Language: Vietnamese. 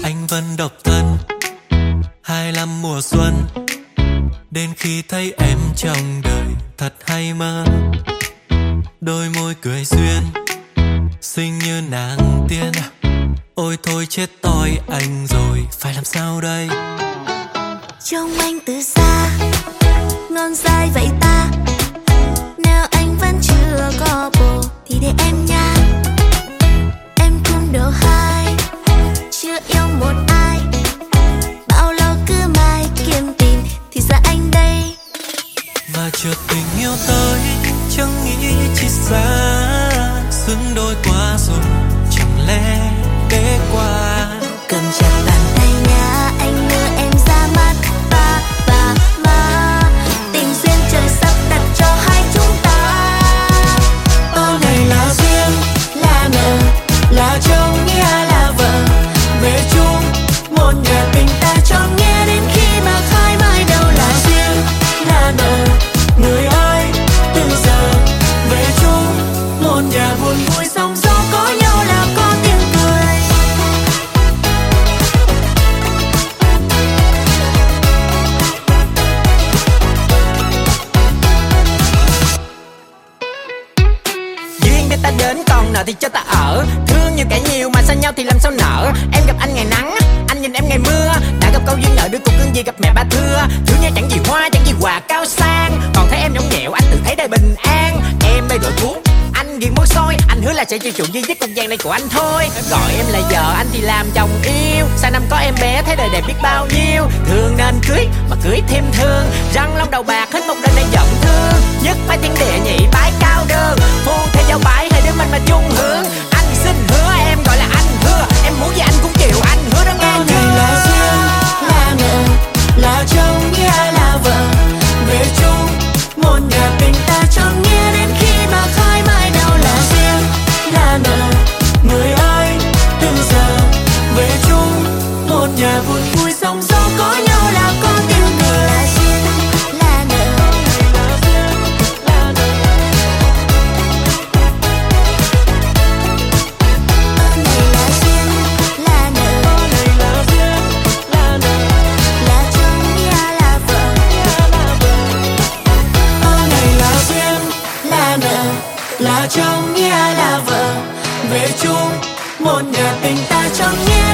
Anh vẫn độc thân 25 mùa xuân, đến khi thấy em trong đời thật hay mơ. Đôi môi cười duyên, xinh như nàng tiên. Ôi thôi chết toi anh rồi, phải làm sao đây? Trông anh từ xa, ngon dai vậy ta. Nếu anh vẫn chưa có bồ thì để em nha. Em cũng độ 2, chưa yêu một ai. Bao lâu cứ mãi kiếm tìm thì ra anh đây. Và chợt tình yêu tới, chẳng nghĩ chỉ xa. Xứng đôi quá rồi, chẳng lẽ để qua. Cầm chặt bàn tay nhá, anh đưa em ra mắt ba và má. Tình duyên trời sắp đặt cho hai chúng ta. Bao ngày là duyên, Là nợ, là chồng nghĩa là vợ. Về chung một nhà tình ta chọn nghe đến khi mà khai mai đâu là duyên, là nợ. Người ơi, từ giờ về chung một nhà buồn vui sóng gió có nhau là có tiếng cười. Duyên để ta đến còn nợ thì cho ta ở. Thương như kẻ nhiều mà xa nhau thì làm sao nợ. Em gặp anh ngày nắng, anh nhìn em ngày mưa. Đã gặp câu duyên nợ đưa cuộc cưng gì gặp mẹ ba thưa. Thương nhau chẳng gì hoa, chẳng gì quà cao sang. Còn thấy em nhõng nhẽo anh tự thấy đời bình an. Em mê đổi cuốn, anh nghiền môi xôi. Anh hứa là sẽ chiều chuộng duy nhất không gian này của anh thôi. Gọi em là vợ, anh thì làm chồng yêu. Sang năm có em bé, thấy đời đẹp biết bao nhiêu. Thương nên cưới, mà cưới thêm thương. Răng long đầu bạc, hết một đời này giọng thương. Nhất bái thiên địa nhị bái cao đơn. Phu thế giao bái, hai đứa mình mà chung hướng. Anh xin hứa em gọi là anh hứa. Em muốn gì anh cũng chịu, anh hứa đó nghe chưa? Này là duyên, là nợ, là chồng nghĩa là vợ. Về chung một nhà tình ta chọn nghĩa đến khi mà khai mai đâu là duyên, là nợ. Người ơi, từ giờ về chung một nhà buồn vui sóng gió có nhau là có tiếng cười. là duyên, là nợ. Này là duyên, là nợ. Là chồng nghĩa là vợ. Này là duyên, là nợ, là chồng nghĩa là vợ. Về chung một nhà tình ta chọn nghĩa